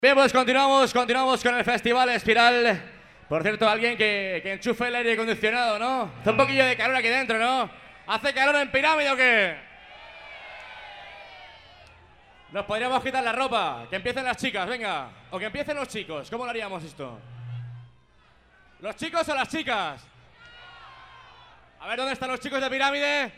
Bien, pues continuamos con el Festival Espiral. Por cierto, alguien que enchufe el aire acondicionado, ¿no? Hace un poquillo de calor aquí dentro, ¿no? ¿Hace calor en Pirámide o qué? Nos podríamos quitar la ropa. Que empiecen las chicas, venga. O que empiecen los chicos. ¿Cómo lo haríamos esto? ¿Los chicos o las chicas? A ver, ¿dónde están los chicos de Pirámide?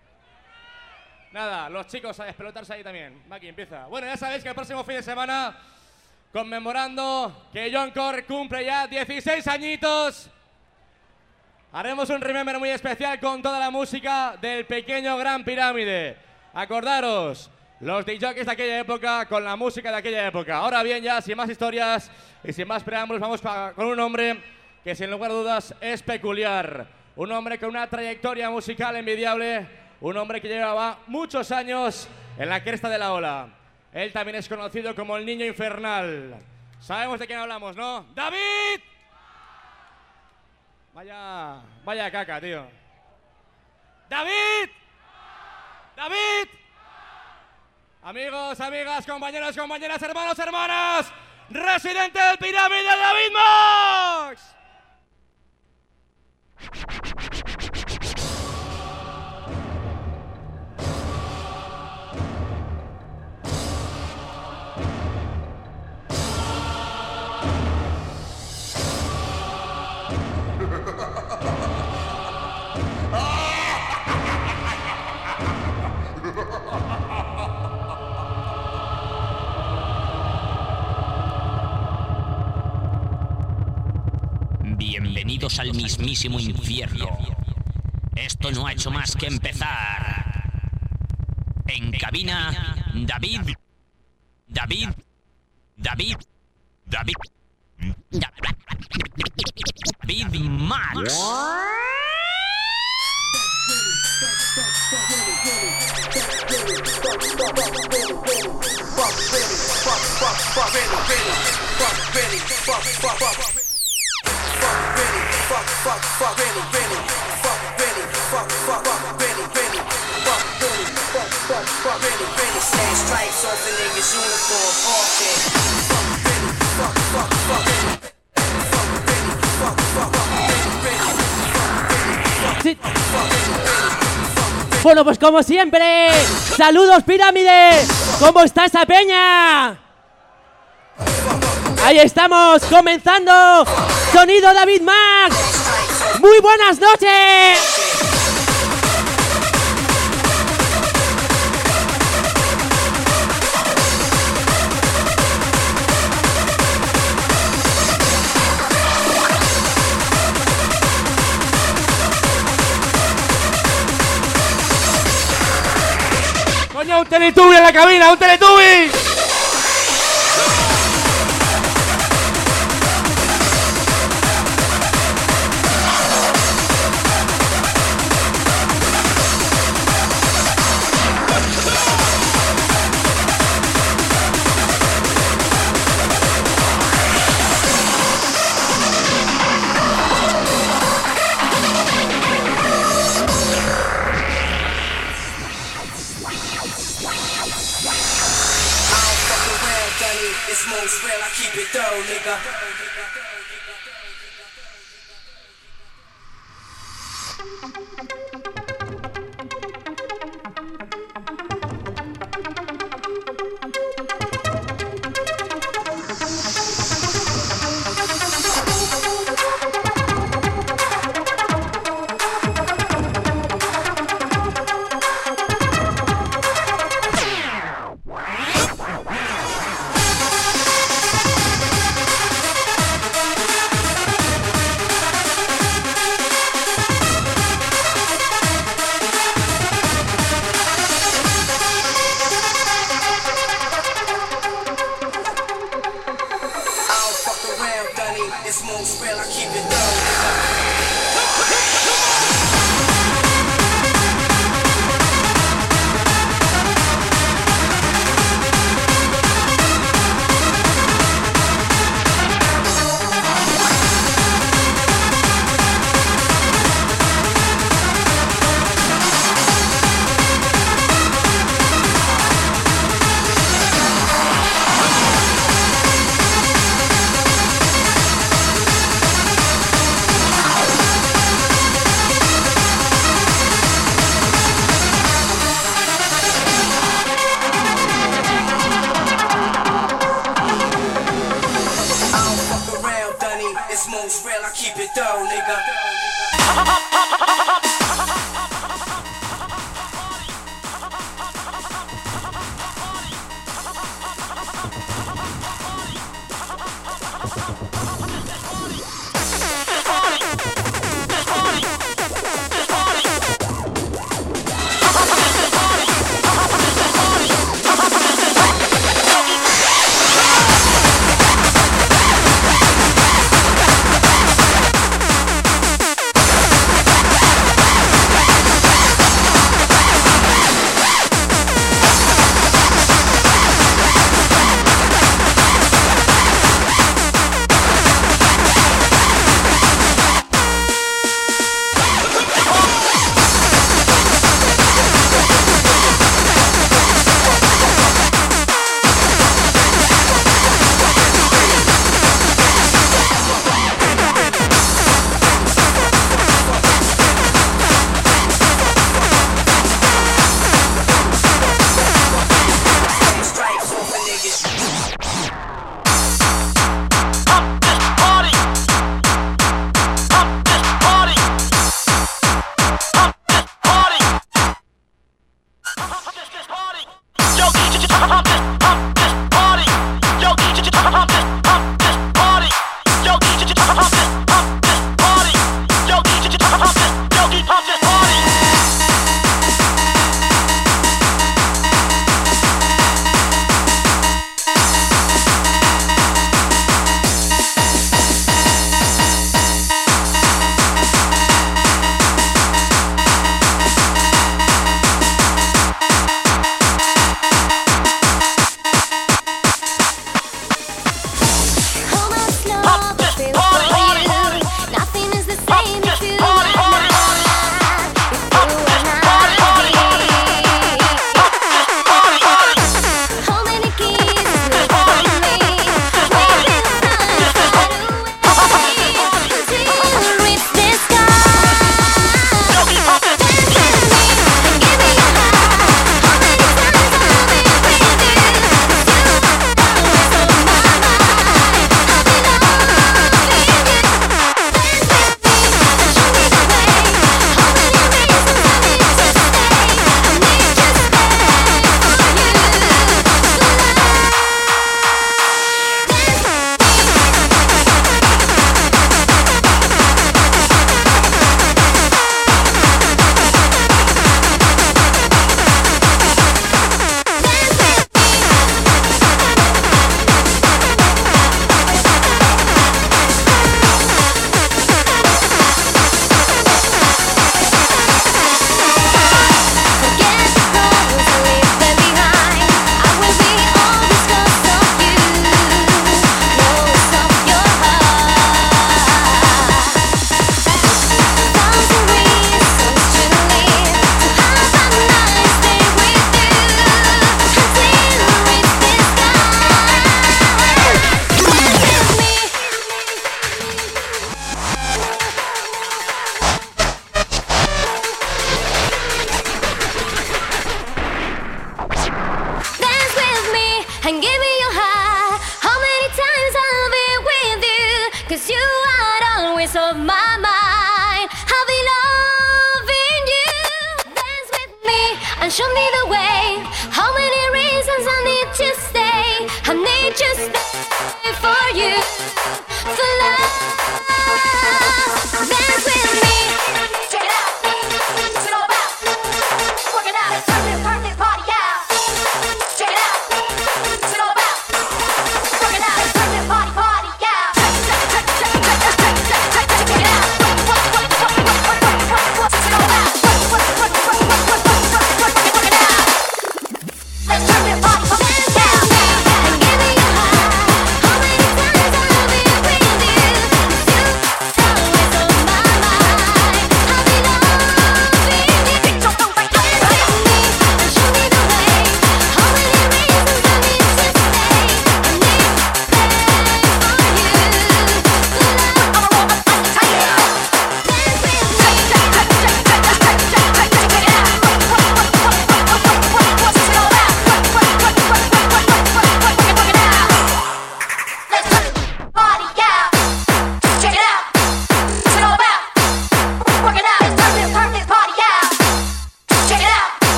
Nada, los chicos a despelotarse ahí también. Maki, empieza. Bueno, ya sabéis que el próximo fin de semana, conmemorando que John Core cumple ya 16 añitos, haremos un remember muy especial con toda la música del pequeño Gran Pirámide. Acordaros, los DJs de aquella época con la música de aquella época. Ahora bien, ya sin más historias y sin más preámbulos, vamos con un hombre que sin lugar a dudas es peculiar. Un hombre con una trayectoria musical envidiable. Un hombre que llevaba muchos años en la cresta de la ola. Él también es conocido como el Niño Infernal. Sabemos de quién hablamos, ¿no? ¡David! Vaya caca, tío. ¡David! ¡David! Amigos, amigas, compañeros, compañeras, hermanos, hermanas, residente del Pirámide, David Max. Bienvenidos al mismísimo infierno. Esto no ha hecho más que empezar. En cabina, David Max. Sí. Bueno, pues como siempre, saludos Pirámide, ¿cómo está esa peña? Ahí estamos, comenzando, sonido David Max, muy buenas noches. ¡Coño, un Teletubby en la cabina, un Teletubby! Most real, I keep it thorough, nigga. it down, nigga. Show me the way. How many reasons I need to stay? I need to stay for you, for love. Dance with me. Check it out. What's it all about? Work it out. Turn this party out. Check it out. What's it all about? Work it out. Turn this party out. Check it out. What's it all about? Work it out.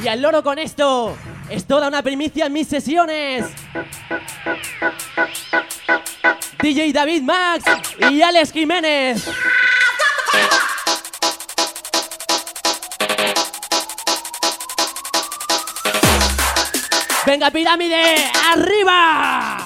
al loro con esto. Es toda una primicia en mis sesiones. DJ David Max y Alex Jiménez. Venga, pirámide, arriba.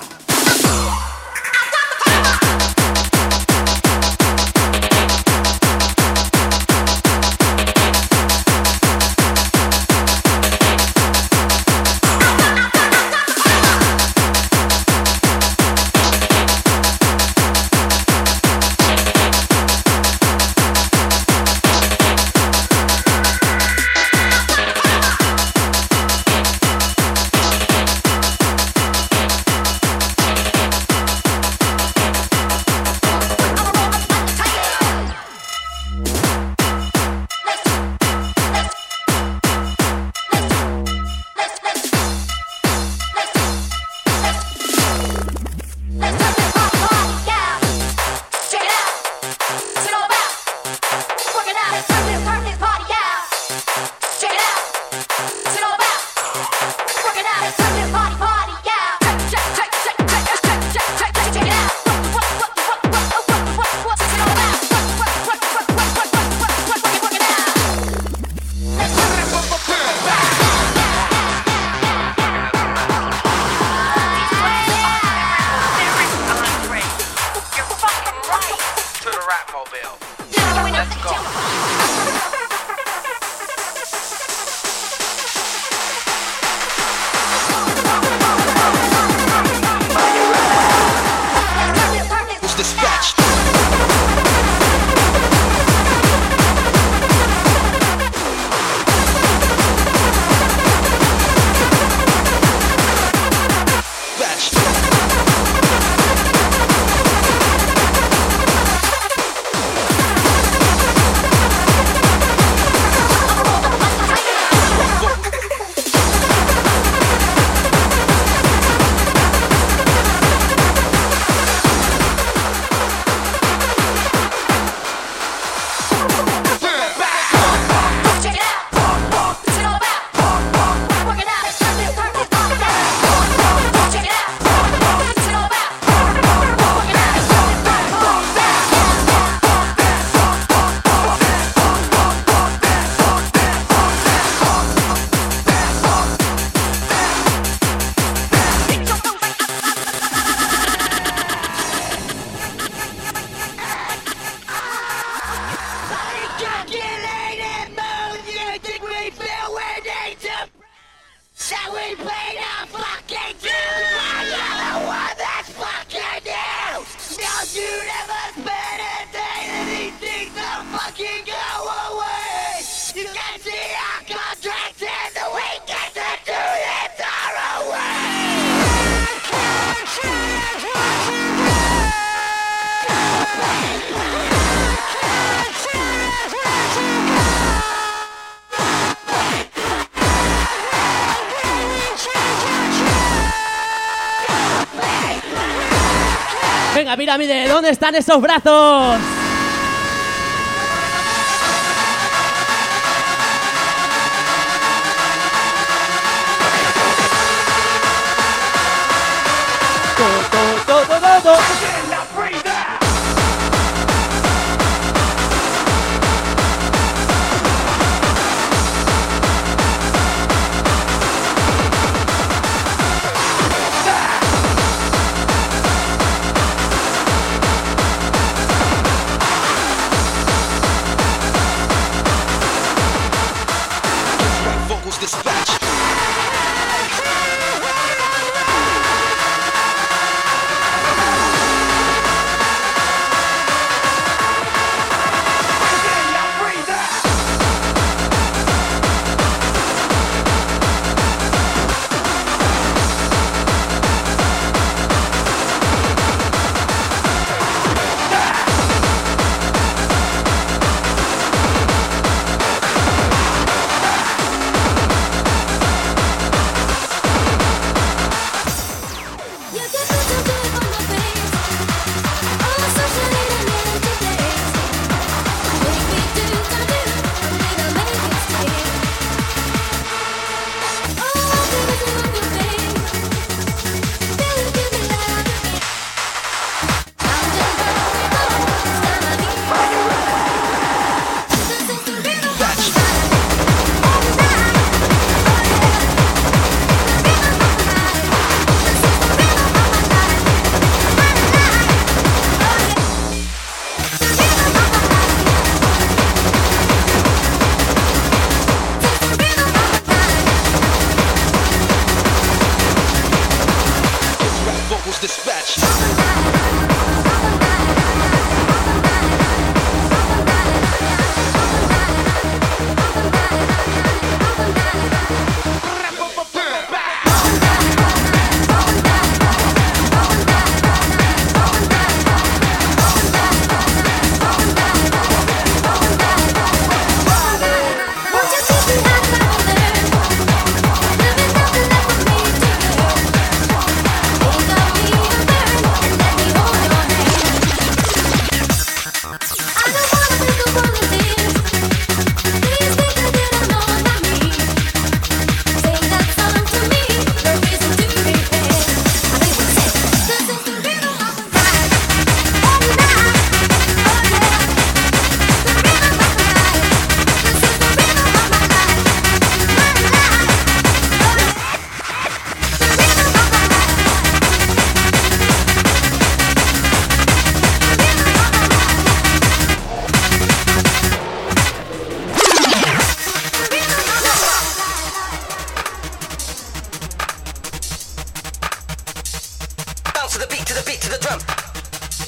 Venga, pirámide, ¿dónde están esos brazos?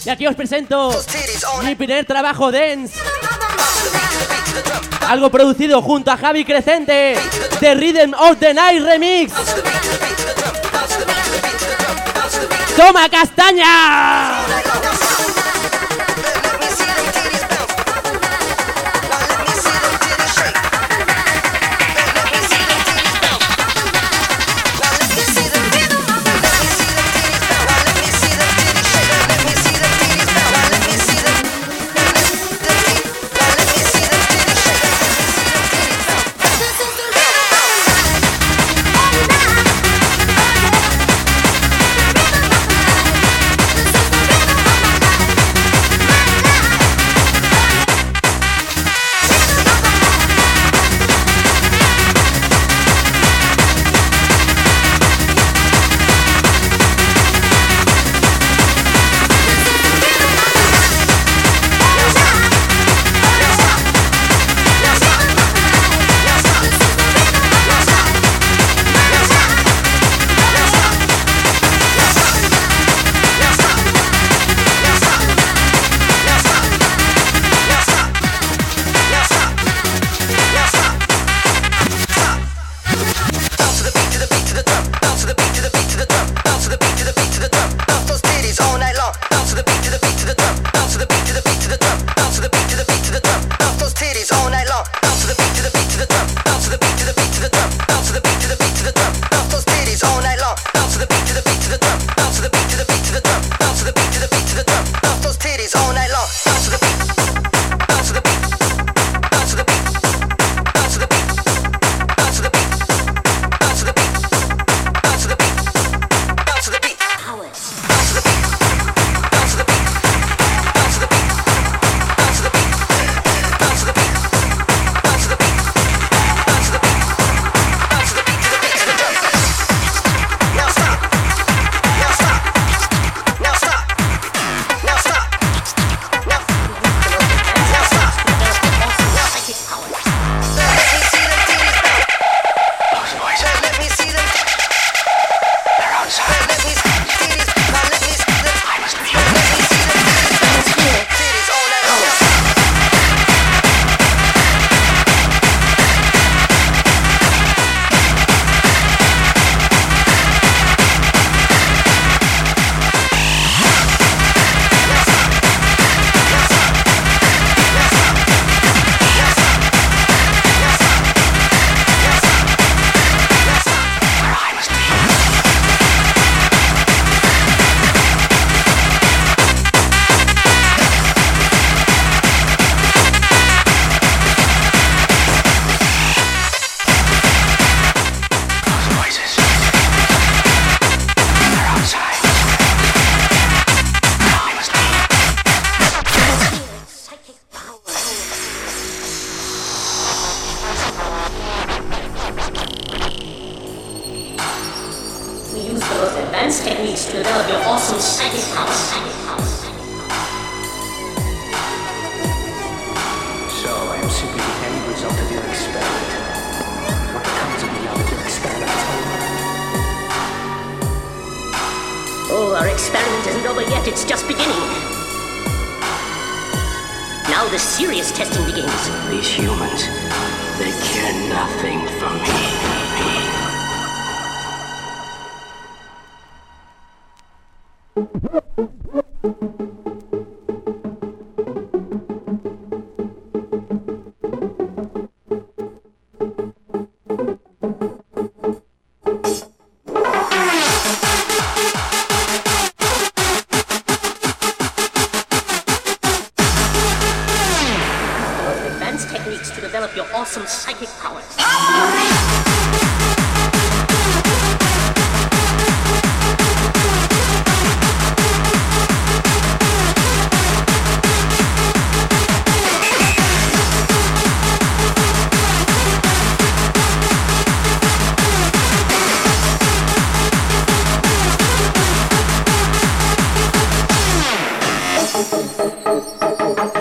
Y aquí os presento mi primer trabajo dance. Algo producido junto a Javi Crecente, The Rhythm of the Night Remix. ¡Toma castaña!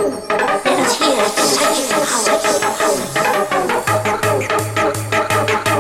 Let us hear psychic powers.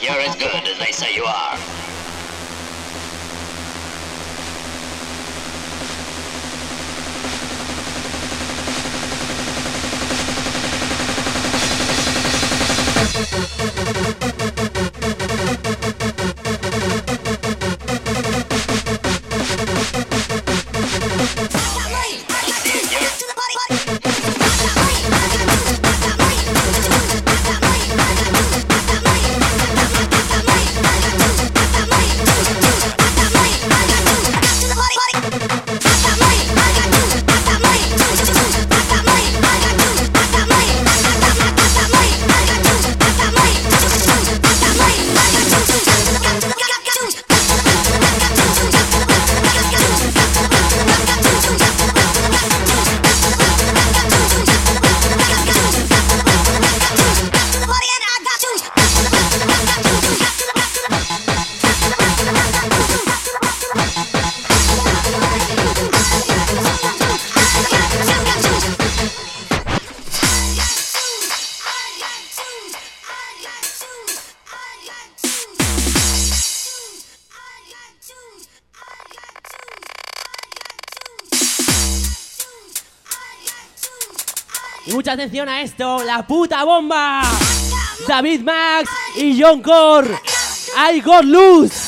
you're as good as they say you are. Y mucha atención a esto, la puta bomba. David Max y John Core. I got loose.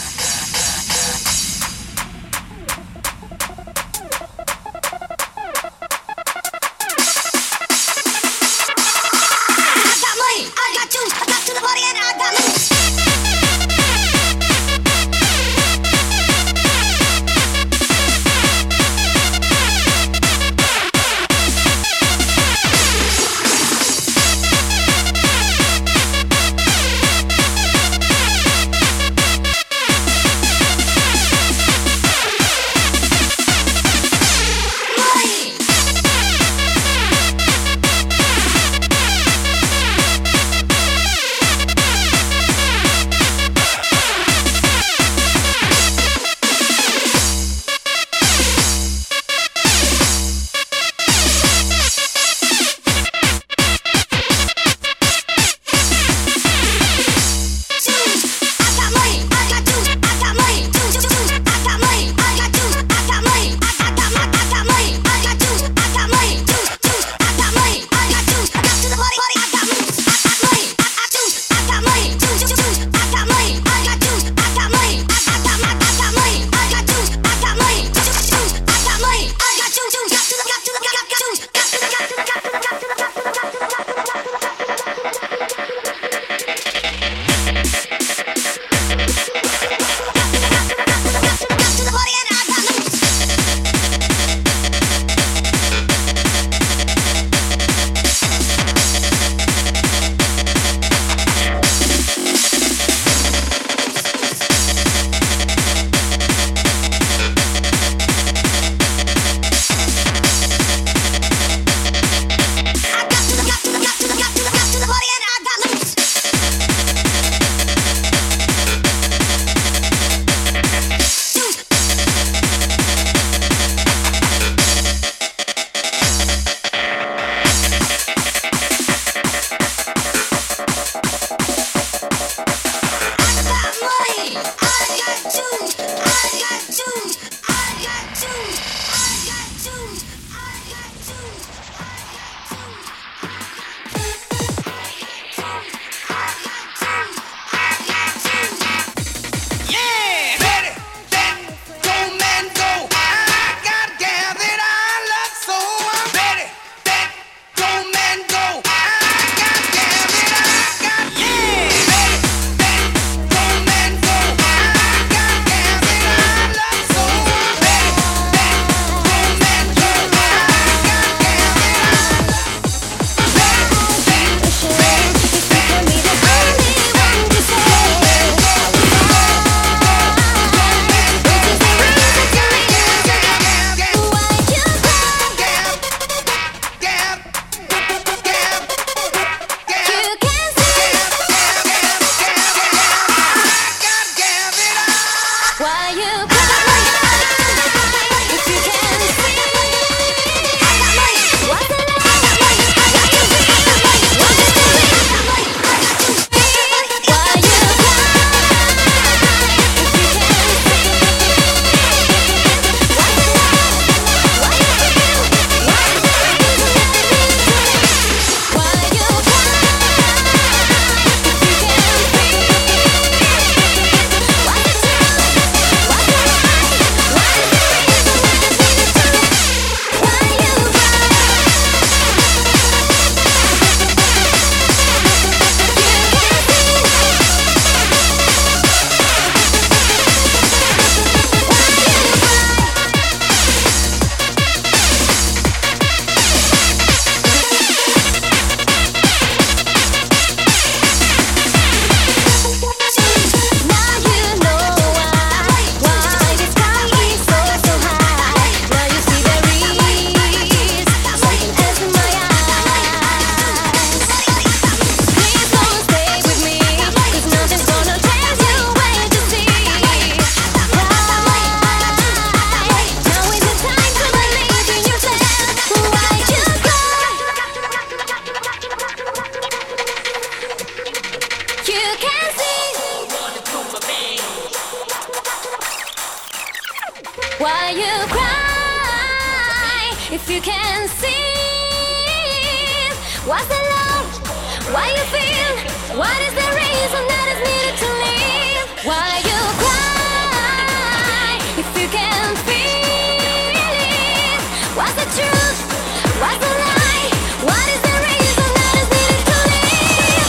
Why you cry if you can see? What's the love? Why you feel? What is the reason that is needed to live? Why you cry if you can feel it? What's the truth? What's the lie? What is the reason that is needed to live?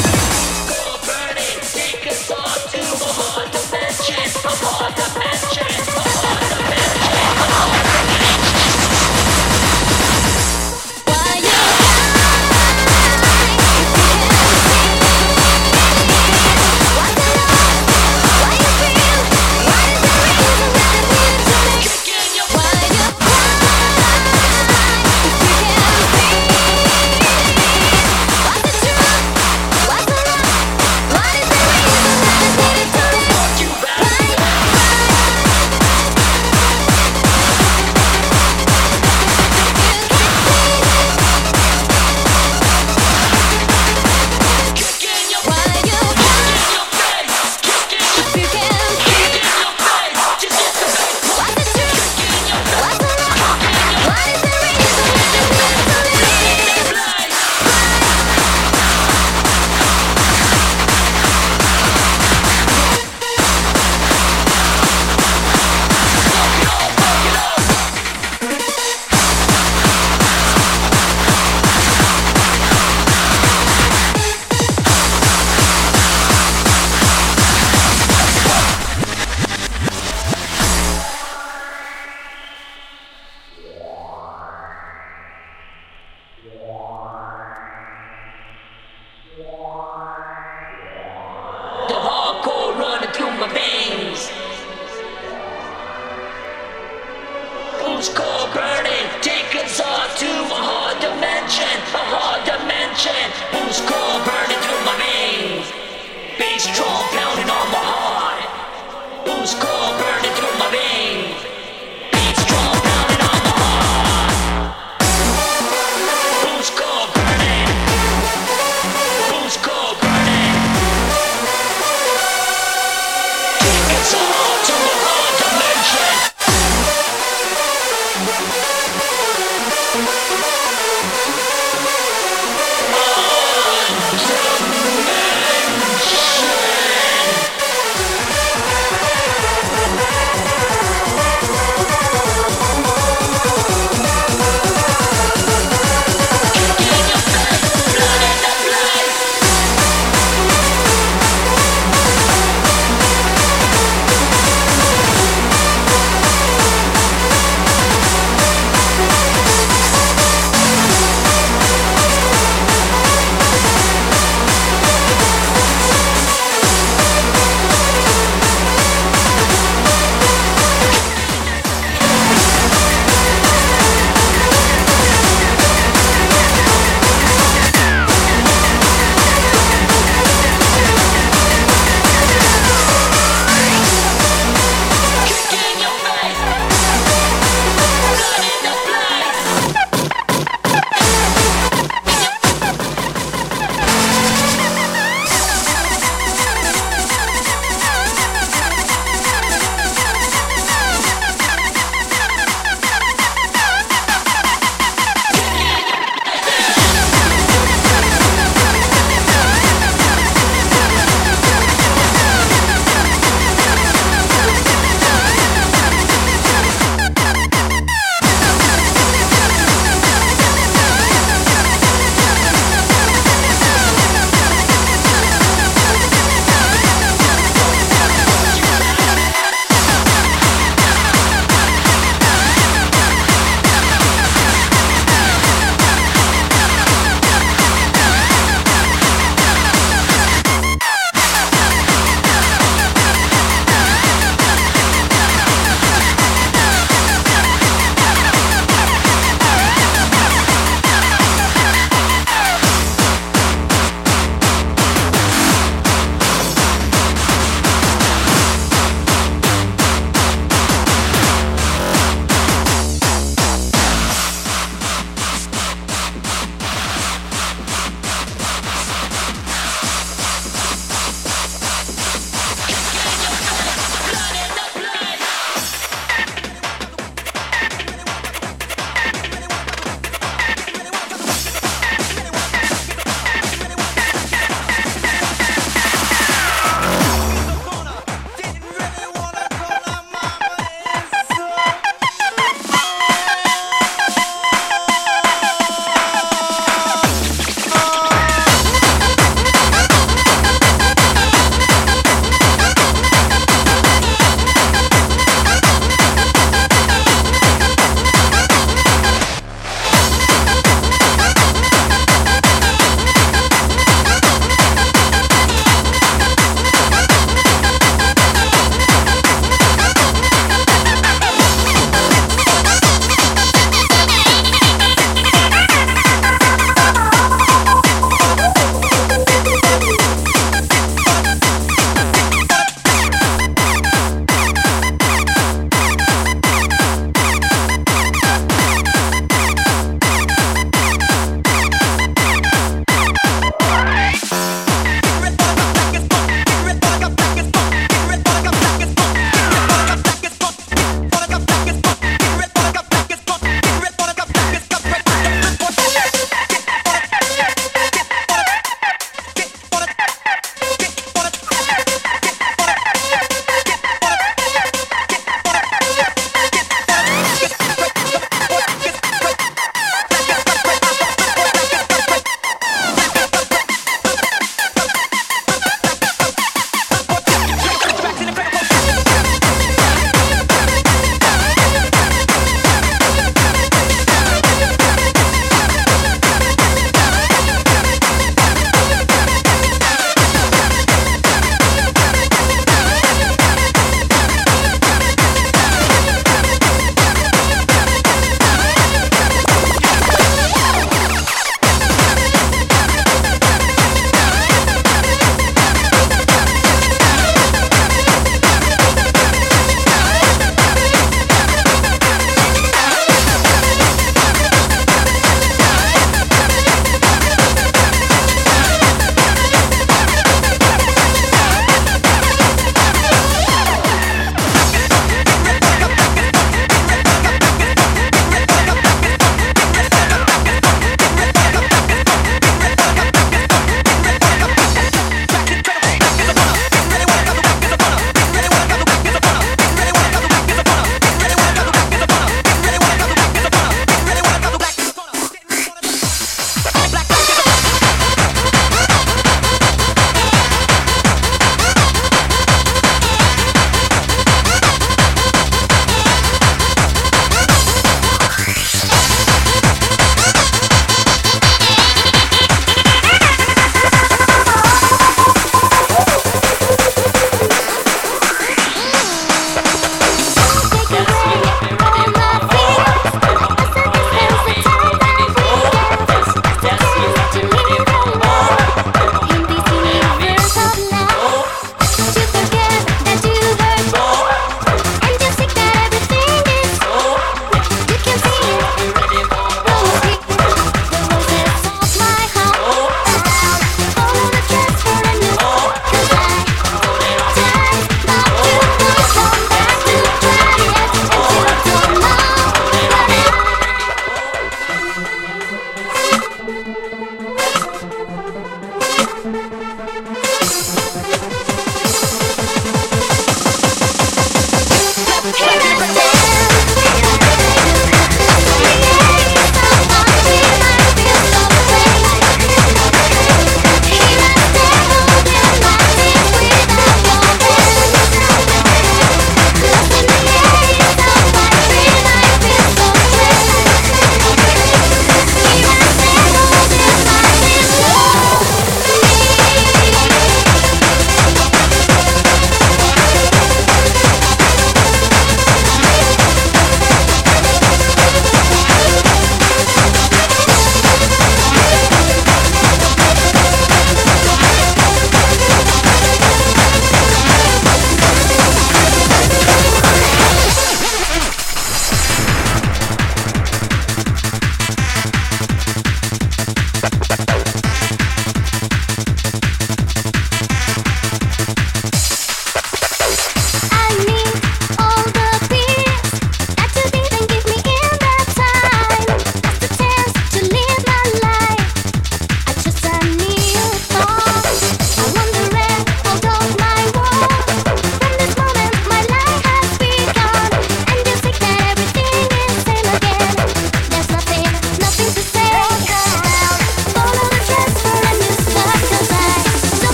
Why you cry if you can see? What's the love?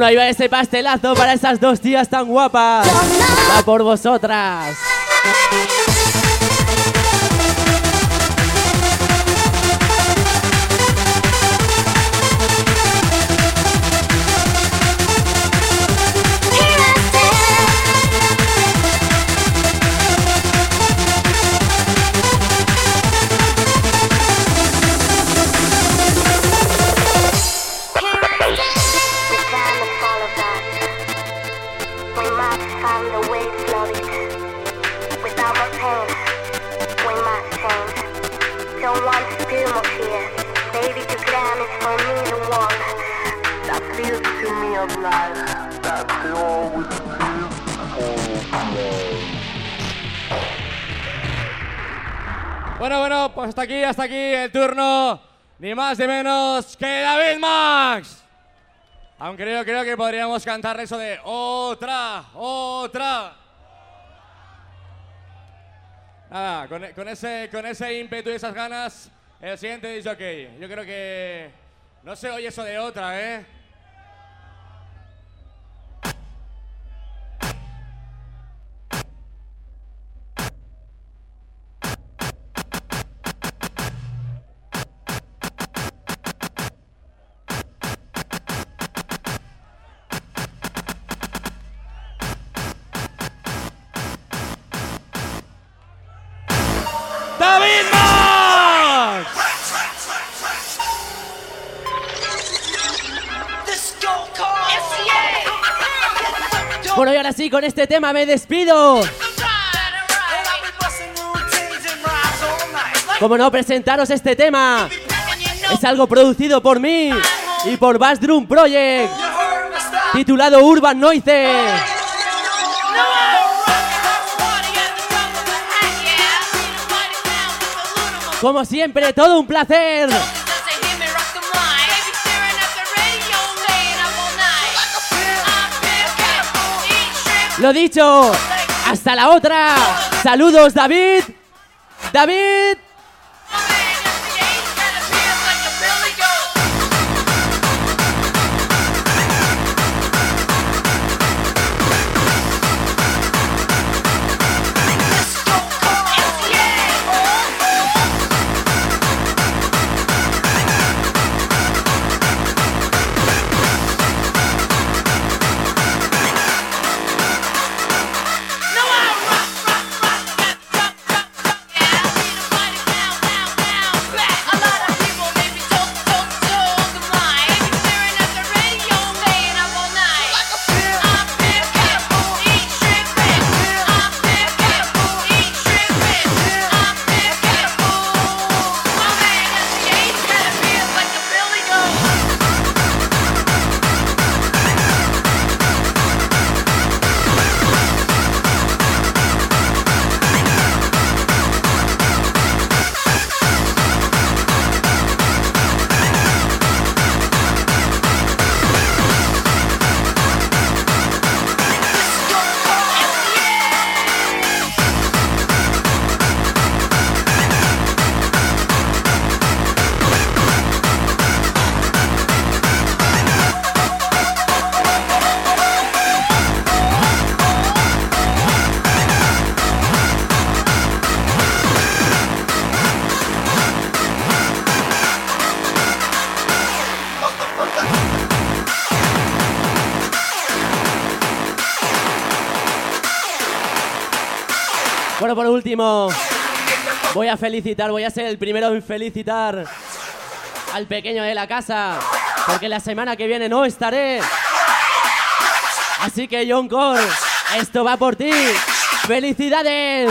Ahí va ese pastelazo para esas dos tías tan guapas. Va por vosotras. Bueno, pues hasta aquí el turno, ni más ni menos que David Max. Aunque yo creo que podríamos cantar eso de otra. Nada, con ese ímpetu y esas ganas, el siguiente dice ok. Yo creo que no se oye eso de otra, ¿eh? ¡David Max! Bueno, y ahora sí, con este tema me despido. Como no, presentaros este tema. Es algo producido por mí y por Bass Drum Project, titulado Urban Noise. Como siempre, todo un placer. Lo dicho, hasta la otra. Saludos, David. David. Bueno, por último, voy a ser el primero en felicitar al pequeño de la casa, porque la semana que viene no estaré. Así que, John Core, esto va por ti. ¡Felicidades!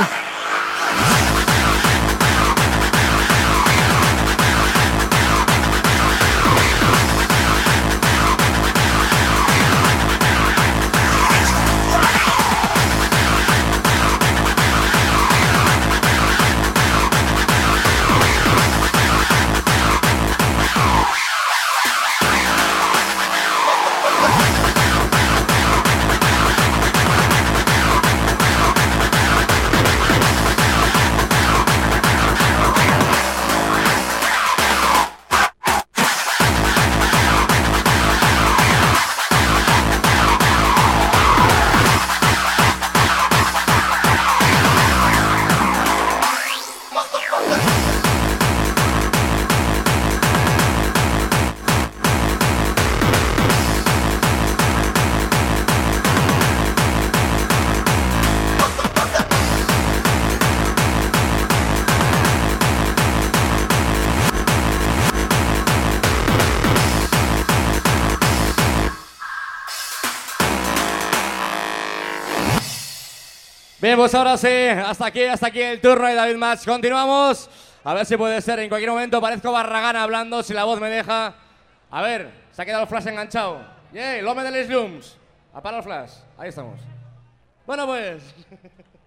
Bien, pues ahora sí, hasta aquí el turno de David Match. Continuamos. A ver si puede ser, en cualquier momento parezco Barragán hablando, si la voz me deja. A ver, se ha quedado el flash enganchado. ¡Yey! ¡L'home de les llums! Apaga el flash. Ahí estamos. Bueno, pues...